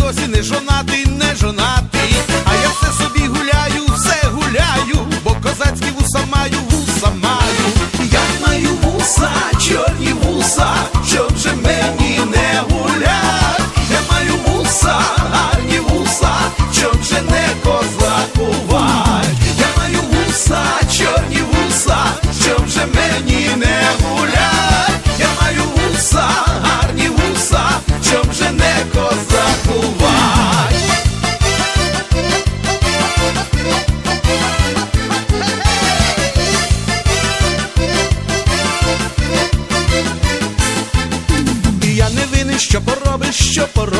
досі не жонатий, не жонатий. А я все собі гуляю, все гуляю, бо козацькі вуса маю, вуса маю. Я маю вуса, чорні вуса, щоб же мені не гулять. Я маю вуса, гарні вуса, щоб же не козакувать. Я маю вуса, чорні вуса, щоб же мені не гулять. Я маю вуса, гарні вуса, щоб же не козакувать. І я не винен, що поробиш, що поробиш.